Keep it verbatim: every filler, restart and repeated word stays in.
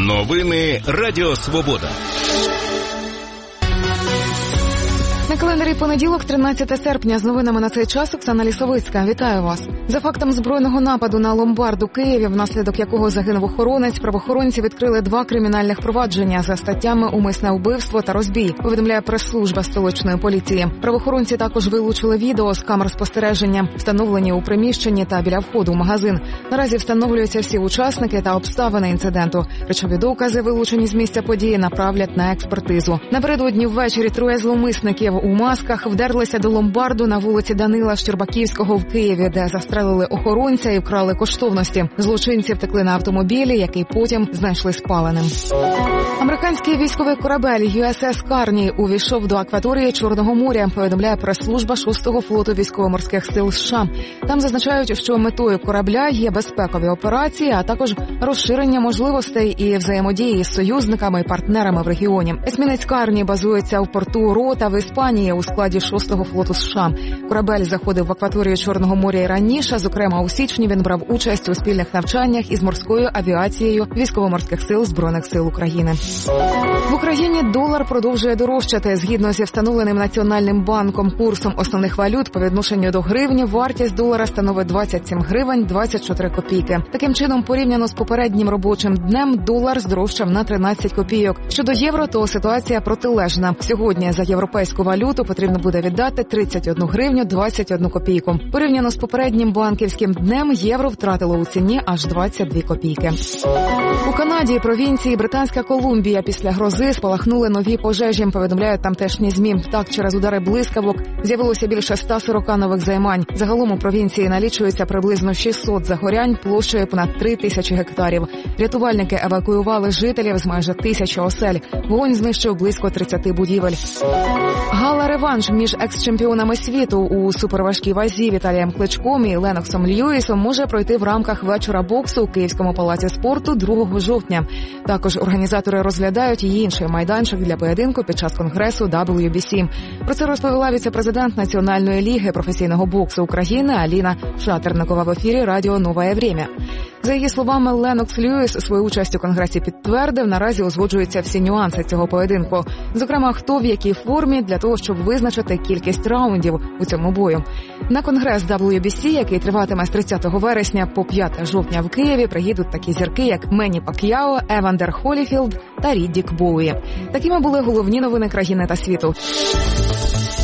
Новини Радіо Свобода. На календарі понеділок, тринадцяте серпня. З новинами на цей час Оксана Лісовицька. Вітаю вас. За фактом збройного нападу на ломбард у Києві, внаслідок якого загинув охоронець, правоохоронці відкрили два кримінальних провадження за статтями «Умисне вбивство» та «Розбій», повідомляє прес-служба столичної поліції. Правоохоронці також вилучили відео з камер спостереження, встановлені у приміщенні та біля входу в магазин. Наразі встановлюються всі учасники та обставини інциденту. Речові докази, вилучені з місця події, направлять на експертизу. Напередодні ввечері троє зловмисників у масках вдерлися до ломбарду на вулиці Данила Щербаківського в Києві, де застрелили охоронця і вкрали коштовності. Злочинці втекли на автомобілі, який потім знайшли спаленим. Американський військовий корабель ю ес ес Карні увійшов до акваторії Чорного моря, повідомляє прес-служба шостого флоту військово-морських сил США. Там зазначають, що метою корабля є безпекові операції, а також розширення можливостей і взаємодії з союзниками і партнерами в регіоні. Есмінець Карні базується в порту Рота в Іспанії у складі шостого флоту США. Корабель заходив в акваторію Чорного моря і раніше, зокрема у січні він брав участь у спільних навчаннях із морською авіацією військово-морських сил Збройних сил України. В Україні долар продовжує дорожчати. Згідно зі встановленим Національним банком курсом основних валют по відношенню до гривні, вартість долара становить двадцять сім гривень двадцять чотири копійки. Таким чином, порівняно з попереднім робочим днем, долар здорожчав на тринадцять копійок. Щодо євро, то ситуація протилежна. Сьогодні за європейську валюту потрібно буде віддати тридцять одну гривню двадцять одну копійку. Порівняно з попереднім банківським днем, євро втратило у ціні аж двадцять дві копійки. У Канаді, провінції Британська Колумбія, після грози спалахнули нові пожежі, повідомляють тамтешні ЗМІ. Так, через удари блискавок з'явилося більше ста сорока нових займань. Загалом у провінції налічується приблизно шістсот загорянь площею понад три тисячі гектарів. Рятувальники евакуювали жителів з майже тисячі осель. Вогонь знищив близько тридцяти будівель. Гала-реванш між екс-чемпіонами світу у суперважкій вазі Віталієм Кличком і Леноксом Льюісом може пройти в рамках вечора боксу у Київському палаці спорту другого жовтня. Також організатори розглядають і інший майданчик для поєдинку під час конгресу дабл ю бі сі. Про це розповіла віце-президент Національної ліги професійного боксу України Аліна Шатерникова в ефірі радіо «Нове Время». За її словами, Ленокс Льюіс свою участь у конгресі підтвердив. Наразі узгоджуються всі нюанси цього поєдинку. Зокрема, хто в якій формі для того, щоб визначити кількість раундів у цьому бою. На конгрес дабл ю бі сі, який триватиме з тридцятого вересня по п'яте жовтня в Києві, приїдуть такі зірки, як Менні Пак'яо, Евандер Холіфілд та Ріддік Боуї. Такими були головні новини країни та світу.